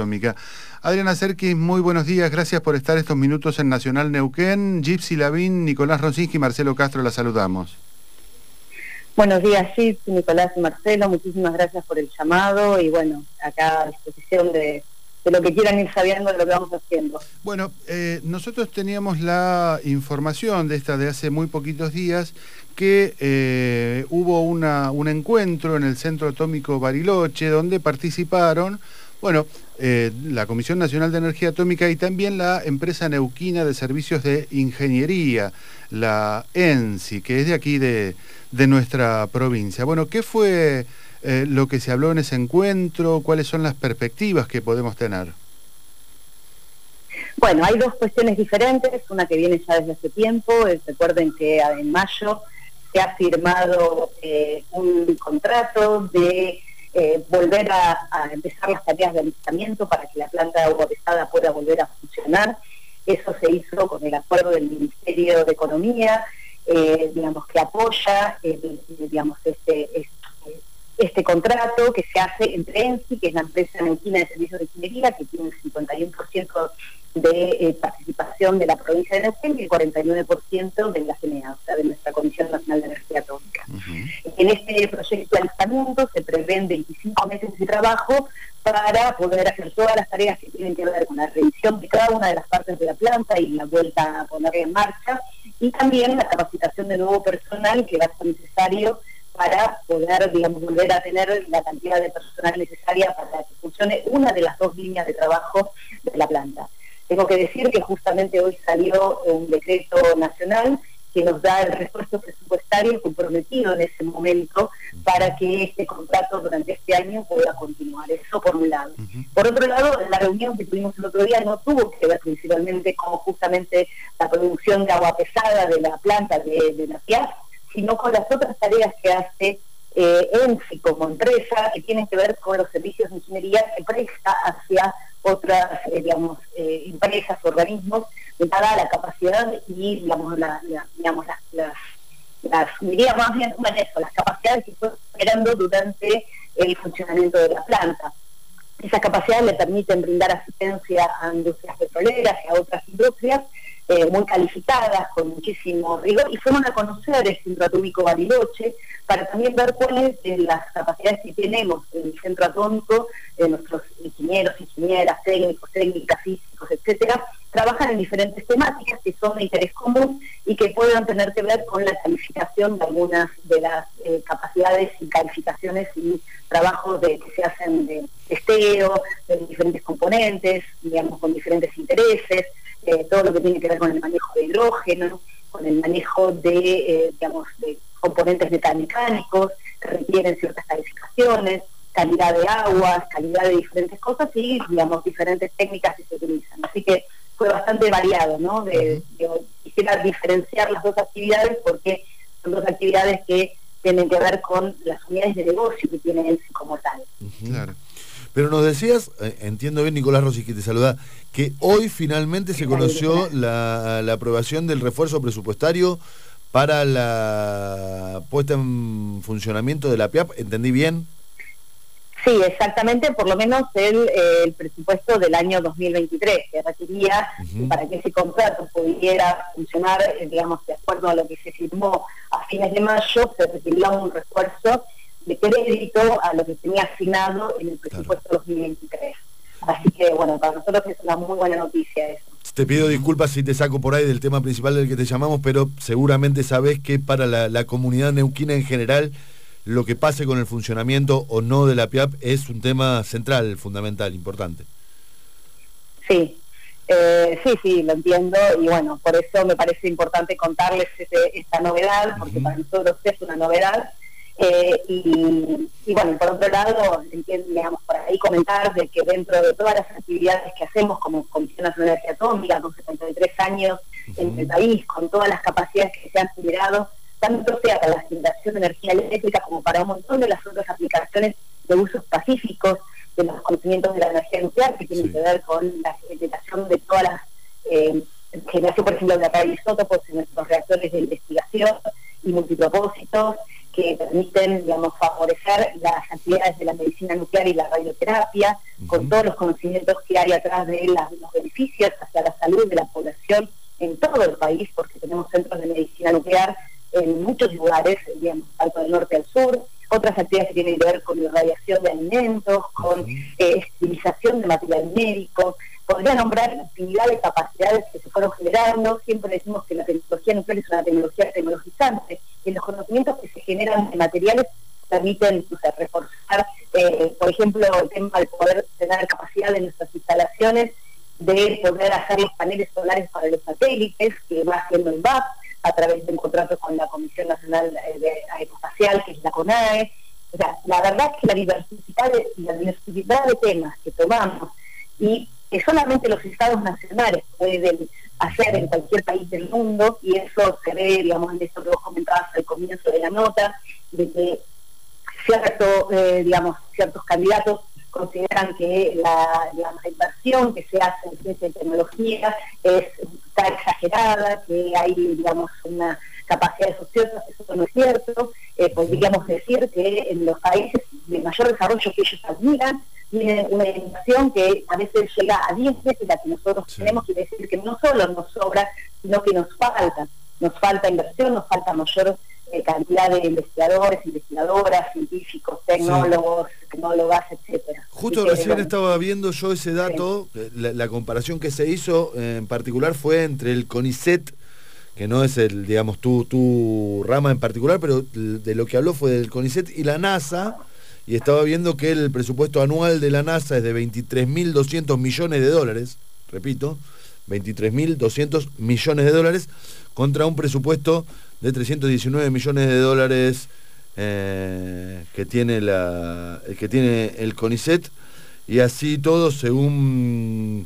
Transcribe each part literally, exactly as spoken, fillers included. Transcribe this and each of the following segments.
Atómica. Adriana Serkis, muy buenos días, gracias por estar estos minutos en Nacional Neuquén. Gypsy Lavín, Nicolás Rosinski y Marcelo Castro, la saludamos. Buenos días, Gypsy, Nicolás y Marcelo, muchísimas gracias por el llamado y bueno, acá a disposición de, de lo que quieran ir sabiendo de lo que vamos haciendo. Bueno, eh, nosotros teníamos la información de esta de hace muy poquitos días que eh, hubo una, un encuentro en el Centro Atómico Bariloche donde participaron, bueno, eh, la Comisión Nacional de Energía Atómica y también la empresa neuquina de servicios de ingeniería, la ENSI, que es de aquí de, de nuestra provincia. Bueno, ¿qué fue eh, lo que se habló en ese encuentro? ¿Cuáles son las perspectivas que podemos tener? Bueno, hay dos cuestiones diferentes, una que viene ya desde hace tiempo. Eh, recuerden que en mayo se ha firmado eh, un contrato de eh, volver a, a empezar las tareas de alistamiento para que la planta de agua pesada pueda volver a funcionar. Eso se hizo con el acuerdo del Ministerio de Economía, eh, digamos que apoya eh, digamos este, este, este contrato que se hace entre ENSI, que es la empresa neuquina de servicios de ingeniería, que tiene el cincuenta y uno por ciento de eh, participación de la provincia de Neuquén y el cuarenta y nueve por ciento de la C N E A, o sea, de nuestra Comisión Nacional de Energía Atómica. Uh-huh. En este proyecto de alistamiento se prevén veinticinco meses de trabajo para poder hacer todas las tareas que tienen que ver con la revisión de cada una de las partes de la planta y la vuelta a ponerla en marcha, y también la capacitación de nuevo personal que va a ser necesario para poder, digamos, volver a tener la cantidad de personal necesaria para que funcione una de las dos líneas de trabajo de la planta. Tengo que decir que justamente hoy salió un decreto nacional que nos da el refuerzo presupuestario comprometido en ese momento para que este contrato durante este año pueda continuar. Eso por un lado. Uh-huh. Por otro lado, la reunión que tuvimos el otro día no tuvo que ver principalmente con justamente la producción de agua pesada de la planta de, de la P I A F, sino con las otras tareas que hace eh, ENSI como empresa, que tienen que ver con los servicios de ingeniería que presta hacia otras, eh, digamos, eh, empresas, organismos, dada la capacidad y, digamos, la, la, digamos las, las, las, diría más bien, bueno, eso, las capacidades que fue generando durante el funcionamiento de la planta. Esas capacidades le permiten brindar asistencia a industrias petroleras y a otras industrias eh, muy calificadas, con muchísimo rigor, y fueron a conocer el Centro Atómico Bariloche para también ver cuáles de las capacidades que tenemos en el Centro Atómico, eh, nuestros ingenieros, ingenieras, técnicos, técnicas, físicos, etcétera, trabajan en diferentes temáticas que son de interés común y que puedan tener que ver con la calificación de algunas de las eh, capacidades y calificaciones y trabajos de, que se hacen de testeo, de diferentes componentes, digamos, con diferentes intereses, eh, todo lo que tiene que ver con el manejo de hidrógeno, con el manejo de, eh, digamos, de componentes metamecánicos que requieren ciertas calificaciones, calidad de aguas, calidad de diferentes cosas y, digamos, diferentes técnicas que se utilizan. Así que fue bastante variado, ¿no? De, de, quisiera diferenciar las dos actividades porque son dos actividades que tienen que ver con las unidades de negocio que tiene ENSI como tal. Claro. Pero nos decías, eh, entiendo bien, Nicolás Rossi, que te saluda, que hoy finalmente se conoció la, la aprobación del refuerzo presupuestario para la puesta en funcionamiento de la P I A F, ¿entendí bien? Sí, exactamente, por lo menos el, eh, el presupuesto del año dos mil veintitrés, que requería, uh-huh. para que ese contrato pudiera funcionar, eh, digamos, de acuerdo a lo que se firmó a fines de mayo, se requería un refuerzo de crédito a lo que tenía asignado en el presupuesto claro. dos mil veintitrés. Así que, bueno, para nosotros es una muy buena noticia eso. Te pido disculpas si te saco por ahí del tema principal del que te llamamos, pero seguramente sabés que para la, la comunidad neuquina en general, lo que pase con el funcionamiento o no de la P I A F es un tema central, fundamental, importante. Sí, eh, sí, sí, lo entiendo, y bueno, por eso me parece importante contarles este, esta novedad, porque uh-huh. para nosotros es una novedad. Eh, y, y bueno, por otro lado, digamos, por ahí comentar de que dentro de todas las actividades que hacemos como Comisión Nacional de Energía Atómica, con setenta y tres años uh-huh. en el país, con todas las capacidades que se han generado, tanto sea para la generación de energía eléctrica como para un montón de las otras aplicaciones de usos pacíficos de los conocimientos de la energía nuclear, que tienen sí. que ver con la generación de todas las, eh, generación, por ejemplo, de radioisótopos en nuestros reactores de investigación y multipropósitos, que que permiten, digamos, favorecer las actividades de la medicina nuclear y la radioterapia, uh-huh. con todos los conocimientos que hay atrás de las, los beneficios hacia la salud de la población en todo el país, porque tenemos centros de medicina nuclear en muchos lugares, digamos, tanto del norte al sur, otras actividades que tienen que ver con irradiación de alimentos, con eh, estilización de material médico. Podría nombrar infinidad de capacidades que se fueron generando. Siempre decimos que la tecnología nuclear es una tecnología tecnologizante, y los conocimientos que se generan de materiales permiten, o sea, reforzar, eh, por ejemplo, el tema de poder tener capacidad en nuestras instalaciones, de poder hacer los paneles solares para los satélites, que va haciendo el V A P, a través de un contrato con la Comisión Nacional de Aeroespacial, que es la CONAE. O sea, la verdad es que la diversidad de, la diversidad de temas que tomamos y que solamente los estados nacionales pueden hacer en cualquier país del mundo, y eso se ve, digamos, en esto que vos comentabas al comienzo de la nota, de que cierto, eh, digamos, ciertos candidatos consideran que la, digamos, la inversión que se hace en ciencia y tecnología es, está exagerada, que hay, digamos, una capacidad de ociosas. Eso no es cierto. Eh, podríamos decir que en los países de mayor desarrollo que ellos admiran, tienen una inversión que a veces llega a diez veces la que nosotros sí. tenemos, que decir que no solo nos sobra, sino que nos falta. Nos falta inversión, nos falta mayor eh, cantidad de investigadores, investigadoras, científicos, tecnólogos, sí. tecnólogas, etcétera. Justo que, recién bueno, estaba viendo yo ese dato, sí. la, la comparación que se hizo eh, en particular fue entre el CONICET, que no es el, digamos, tu, tu rama en particular, pero de lo que habló fue del CONICET y la NASA, y estaba viendo que el presupuesto anual de la NASA es de veintitrés mil doscientos millones de dólares, repito, veintitrés mil doscientos millones de dólares, contra un presupuesto de trescientos diecinueve millones de dólares eh, que tiene la que tiene el CONICET, y así todo, según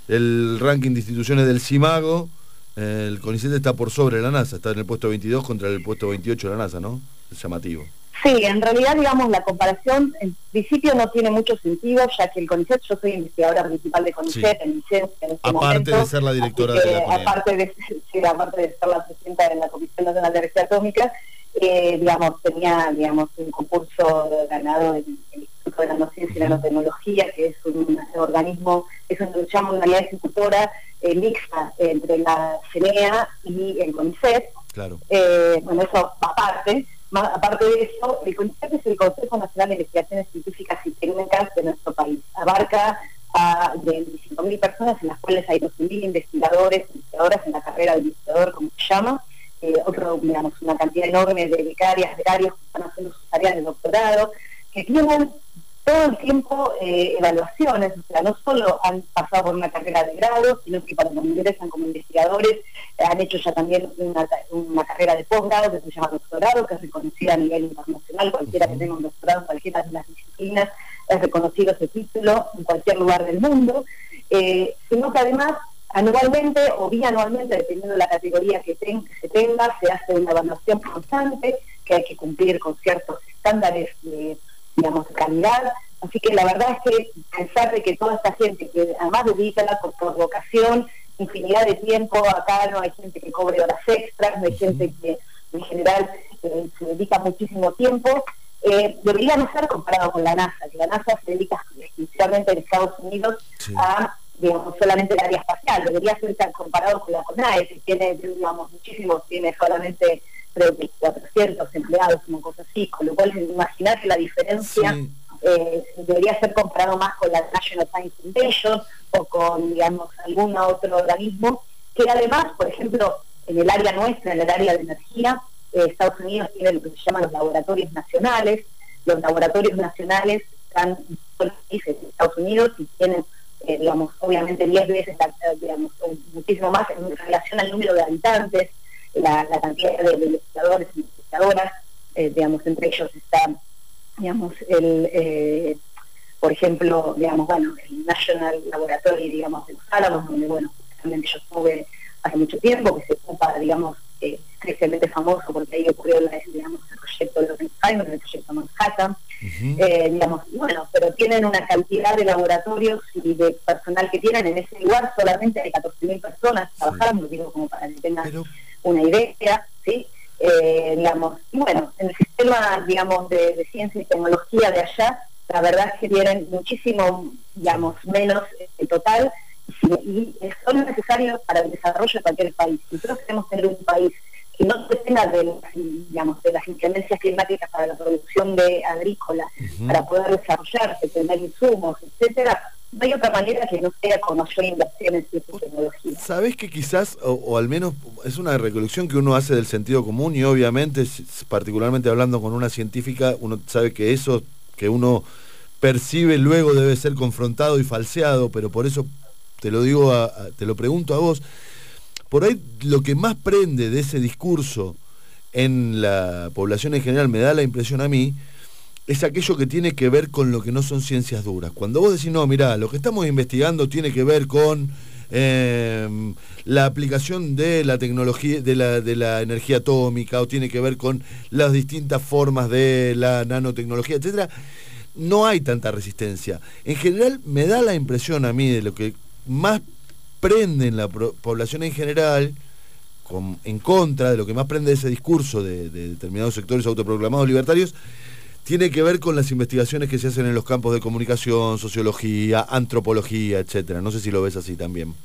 el ranking de instituciones del CIMAGO, eh, el CONICET está por sobre la NASA, está en el puesto veintidós contra el puesto veintiocho de la NASA, ¿no? Es llamativo. Sí, en realidad, digamos, la comparación en principio no tiene mucho sentido, ya que el CONICET, yo soy investigadora principal de CONICET, sí. en licencia en este aparte momento, de ser la directora que, de la CONICET. aparte de, sí, aparte de ser la presidenta de la Comisión Nacional de Energía Atómica, eh, digamos, tenía, digamos, un concurso ganado en el Instituto de Nanociencia y Nanotecnología, que es un organismo, es una, llama una unidad ejecutora eh, mixta entre la CENEA y el CONICET. Claro. Eh, bueno, eso aparte. Más, aparte de eso, el CONICET es el Consejo Nacional de Investigaciones Científicas y Técnicas de nuestro país. Abarca a veinticinco mil personas, en las cuales hay doce mil investigadores, investigadoras en la carrera de investigador, como se llama, eh, otro, digamos, una cantidad enorme de becarias, becarios que están haciendo sus tareas de doctorado, que tienen todo el tiempo eh, evaluaciones, o sea, no solo han pasado por una carrera de grado, sino que cuando ingresan como investigadores eh, han hecho ya también una, una carrera de posgrado que se llama doctorado, que es reconocida a nivel internacional. Cualquiera que tenga un doctorado en cualquiera de las disciplinas es reconocido ese título en cualquier lugar del mundo, eh, sino que además anualmente o bianualmente, dependiendo de la categoría que, ten, que se tenga, se hace una evaluación constante que hay que cumplir con ciertos estándares de, digamos, de calidad. Así que la verdad es que pensar de que toda esta gente que además dedica por, por vocación infinidad de tiempo, acá no hay gente que cobre horas extras, no hay gente que en general eh, se dedica muchísimo tiempo, eh, debería no ser comparado con la NASA, que la NASA se dedica exclusivamente en Estados Unidos sí. a, digamos, solamente el área espacial. Debería ser comparado con la CONAE, que tiene, digamos, muchísimos, tiene solamente creo que cuatrocientos empleados, una cosa así, con lo cual imaginarse la diferencia sí. eh, debería ser comparado más con la National Science Foundation o con, digamos, algún otro organismo, que además, por ejemplo, en el área nuestra, en el área de energía, eh, Estados Unidos tiene lo que se llaman los laboratorios nacionales. Los laboratorios nacionales están en Estados Unidos y tienen, eh, digamos, obviamente diez veces, digamos, muchísimo más en relación al número de habitantes, La, la cantidad de investigadores y investigadoras, eh, digamos, entre ellos está, digamos, el, eh, por ejemplo, digamos, bueno, el National Laboratory, digamos, de Los Álamos, donde, bueno, realmente yo estuve hace mucho tiempo, que se ocupa, digamos, eh, tristemente famoso porque ahí ocurrió, la, digamos, el proyecto de Oppenheimer, el proyecto Manhattan, uh-huh. eh, digamos, bueno, pero tienen una cantidad de laboratorios y de personal que tienen en ese lugar, solamente hay catorce mil personas trabajando, sí. digo, como para que tengan pero... una idea, ¿sí? Eh, digamos, y bueno, en el sistema temas, digamos, de, de ciencia y tecnología de allá, la verdad es que tienen muchísimo, digamos, menos en total, y, y son necesarios para el desarrollo de cualquier país. Nosotros queremos tener un país que no dependa de, digamos, de las inclemencias climáticas para la producción de agrícola, uh-huh. para poder desarrollarse, tener insumos, etcétera. No hay otra manera que no sea con mayor inversión en ciencia y tecnología. ¿Sabés que quizás, o, o al menos es una recolección que uno hace del sentido común, y obviamente, particularmente hablando con una científica, uno sabe que eso que uno percibe luego debe ser confrontado y falseado, pero por eso te lo digo, a, a, te lo pregunto a vos. Por ahí lo que más prende de ese discurso en la población en general, me da la impresión a mí, es aquello que tiene que ver con lo que no son ciencias duras. Cuando vos decís, no, mirá, lo que estamos investigando tiene que ver con eh, la aplicación de la tecnología, de la, de la energía atómica, o tiene que ver con las distintas formas de la nanotecnología, etcétera, no hay tanta resistencia. En general me da la impresión a mí de lo que más prende en la población en general, con, en contra de lo que más prende ese discurso de, de determinados sectores autoproclamados libertarios, tiene que ver con las investigaciones que se hacen en los campos de comunicación, sociología, antropología, etcétera. No sé si lo ves así también.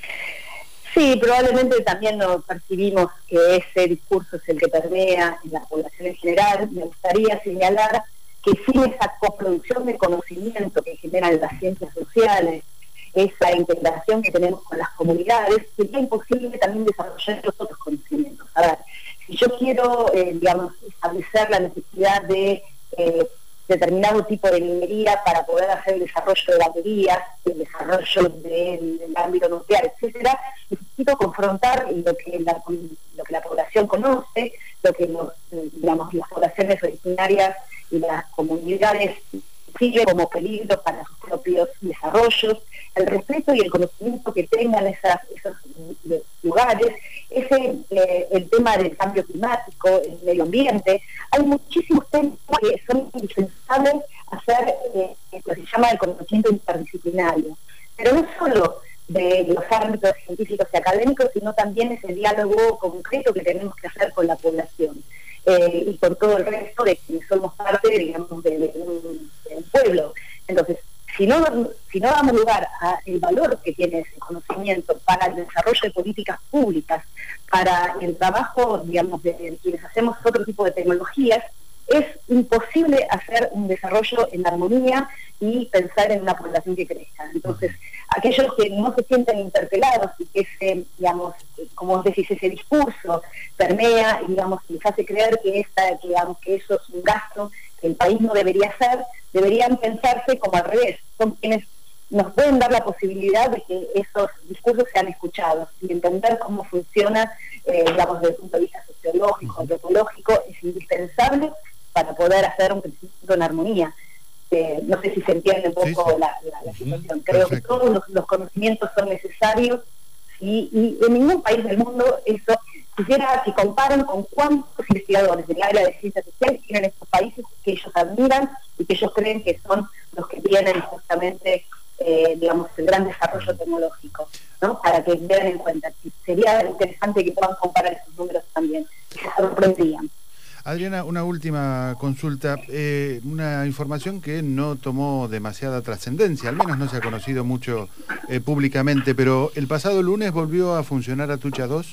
Sí, probablemente también nos percibimos que ese discurso es el que permea en la población en general. Me gustaría señalar que sin esa coproducción de conocimiento que generan las ciencias sociales, esa integración que tenemos con las comunidades, sería imposible también desarrollar los otros conocimientos. A ver, si yo quiero, eh, digamos, establecer la necesidad de eh, determinado tipo de minería para poder hacer el desarrollo de baterías, el desarrollo del, del ámbito nuclear, etcétera, necesito confrontar lo que la, lo que la población conoce, lo que los, digamos, las poblaciones originarias y las comunidades siguen como peligro para sus propios desarrollos, el respeto y el conocimiento que tengan esas, esos lugares, ese, eh, el tema del cambio climático, el medio ambiente. Hay muchísimos temas que son indispensables hacer eh, lo que se llama el conocimiento interdisciplinario, pero no solo de los ámbitos científicos y académicos, sino también ese diálogo concreto que tenemos que hacer con la población. Eh, y con todo el resto de quienes somos parte, digamos, de, de, de un, de un pueblo. Entonces, si no, si no damos lugar al valor que tiene ese conocimiento para el desarrollo de políticas públicas, para el trabajo, digamos, de, de quienes hacemos otro tipo de tecnologías, es imposible hacer un desarrollo en armonía y pensar en una población que crezca. Entonces, aquellos que no se sienten interpelados y que ese, digamos, como vos decís, ese discurso permea y, digamos, les hace creer que, esta, que, digamos, que eso es un gasto que el país no debería hacer, deberían pensarse como al revés. Son quienes nos pueden dar la posibilidad de que esos discursos sean escuchados y entender cómo funciona, eh, digamos, desde el punto de vista sociológico, antropológico, es indispensable para poder hacer un crecimiento en armonía. Eh, no sé si se entiende un poco sí, sí. La, la, la situación. Creo Perfecto. que todos los, los conocimientos son necesarios y, y en ningún país del mundo eso, quisiera que comparen con cuántos investigadores del área de ciencias sociales tienen estos países que ellos admiran y que ellos creen que son los que tienen justamente, eh, digamos, el gran desarrollo tecnológico, ¿no? Para que vean en cuenta. Sería interesante que puedan comparar esos números también, y se sorprendían. Adriana, una última consulta, eh, una información que no tomó demasiada trascendencia, al menos no se ha conocido mucho eh, públicamente, pero el pasado lunes volvió a funcionar Atucha dos.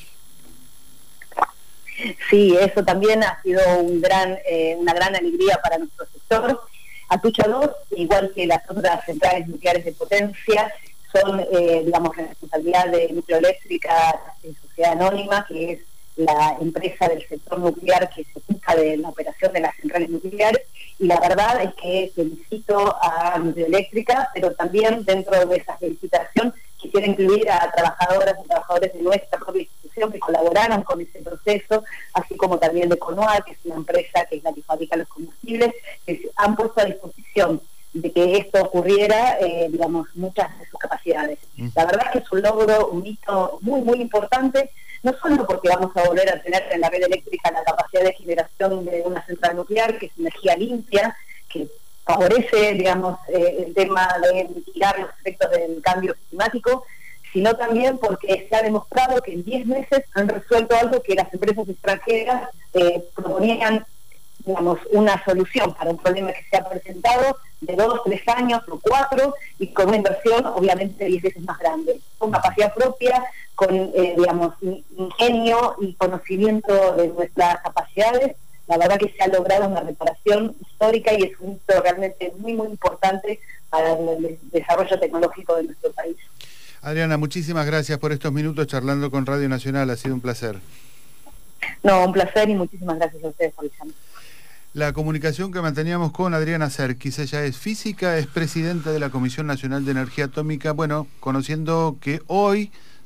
Sí, eso también ha sido un gran, eh, una gran alegría para nuestro sector. Atucha dos, igual que las otras centrales nucleares de potencia, son, eh, digamos, responsabilidad de Nucleoeléctrica Sociedad Anónima, que es la empresa del sector nuclear que se ocupa de la operación de las centrales nucleares, y la verdad es que felicito a Nucleoeléctrica, pero también dentro de esa felicitación quisiera incluir a trabajadoras y trabajadores de nuestra propia institución que colaboraron con ese proceso, así como también de Conoa, que es una empresa que es la que fabrica los combustibles, que se han puesto a disposición de que esto ocurriera, eh, digamos, muchas de sus capacidades. Mm. La verdad es que es un logro, un hito muy, muy importante, no solo porque vamos a volver a tener en la red eléctrica la capacidad de generación de una central nuclear, que es energía limpia, que favorece, digamos, eh, el tema de mitigar los efectos del cambio climático, sino también porque se ha demostrado que en diez meses han resuelto algo que las empresas extranjeras eh, proponían digamos, una solución para un problema que se ha presentado de dos, tres años o cuatro, y con una inversión obviamente diez veces más grande, con capacidad propia, con, eh, digamos, ingenio y conocimiento de nuestras capacidades. La verdad que se ha logrado una reparación histórica y es un hito realmente muy, muy importante para el desarrollo tecnológico de nuestro país. Adriana, muchísimas gracias por estos minutos charlando con Radio Nacional, ha sido un placer. No, un placer y muchísimas gracias a ustedes por el llamado. La comunicación que manteníamos con Adriana Serkis, ella es física, es presidenta de la Comisión Nacional de Energía Atómica, bueno, conociendo que hoy